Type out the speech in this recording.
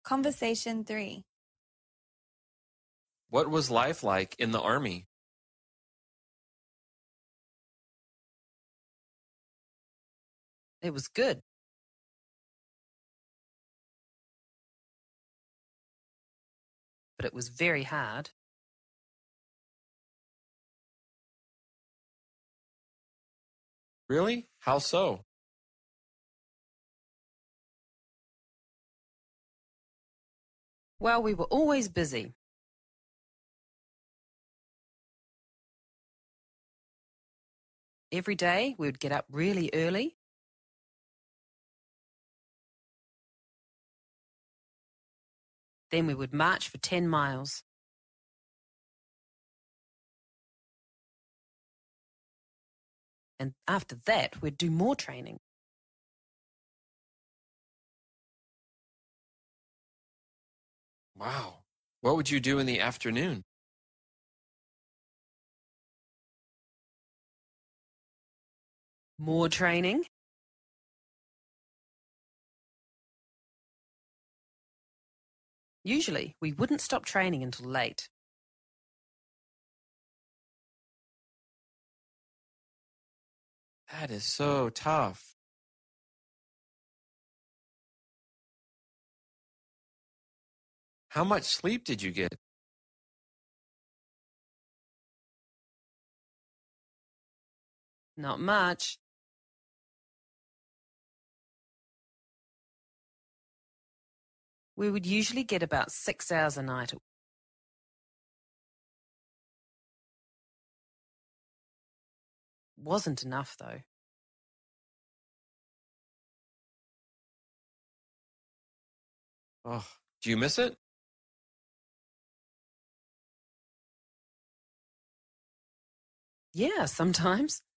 Conversation 3. What was life like in the army? It was good. But it was very hard. Really? How so? Well, we were always busy. Every day we would get up really early. Then we would march for 10 miles. And after that, we'd do more training. Wow. What would you do in the afternoon? More training. Usually, we wouldn't stop training until late. That is so tough. How much sleep did you get? Not much. We would usually get about 6 hours a night. Wasn't enough, though. Oh, do you miss it? Yeah, sometimes.